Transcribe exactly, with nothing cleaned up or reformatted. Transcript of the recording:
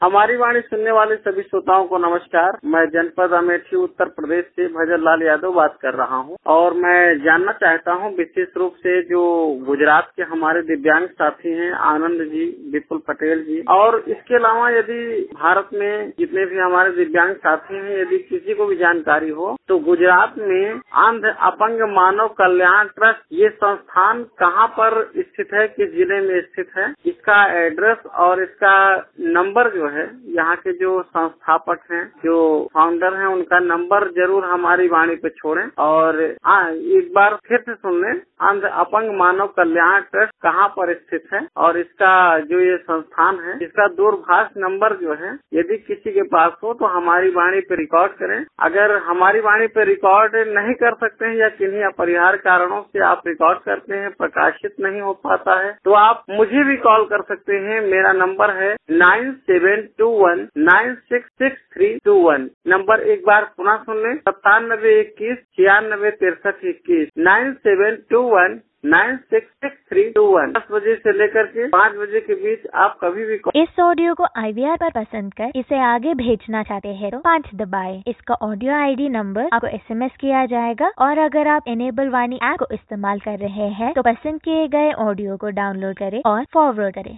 हमारी वाणी सुनने वाले सभी श्रोताओं को नमस्कार। मैं जनपद अमेठी उत्तर प्रदेश से भजन लाल यादव बात कर रहा हूं और मैं जानना चाहता हूं विशेष रूप से जो गुजरात के हमारे दिव्यांग साथी हैं आनंद जी, विपुल पटेल जी, और इसके अलावा यदि भारत में जितने भी हमारे दिव्यांग साथी हैं यदि किसी को भी जानकारी हो तो गुजरात में अंध अपंग मानव कल्याण ट्रस्ट ये संस्थान कहाँ पर स्थित है, किस जिले में स्थित है, इसका एड्रेस और इसका नंबर जो है, यहाँ के जो संस्थापक हैं, जो फाउंडर हैं, उनका नंबर जरूर हमारी वाणी पे छोड़ें। और हाँ, एक बार फिर से सुन लें, अंध अपंग मानव कल्याण ट्रस्ट कहाँ पर स्थित है और इसका जो ये संस्थान है, इसका दूरभाष नंबर जो है यदि किसी के पास हो तो हमारी वाणी पे रिकॉर्ड करें। अगर हमारी वाणी पे रिकॉर्ड नहीं कर सकते हैं या किन्हीं अपरिहार्य कारणों से आप रिकॉर्ड करते हैं, प्रकाशित नहीं हो पाता है, तो आप मुझे भी कॉल कर सकते हैं। मेरा नंबर है nine seven two one nine six six three two one. Number एक बार पुनः सुन लें, सत्तानबे इक्कीस छियानबे तिरसठ इक्कीस, nine seven two one nine six six three two one. दस बजे से लेकर के पाँच बजे के बीच आप कभी भी। इस ऑडियो को आई वी आर पर पसंद कर इसे आगे भेजना चाहते हैं तो पाँच दबाएं। इसका ऑडियो आई डी नंबर आपको एस एम एस किया जाएगा और अगर आप इनेबल वाणी ऐप को इस्तेमाल कर रहे हैं तो पसंद किए गए ऑडियो को डाउनलोड करें और फॉरवर्ड करें।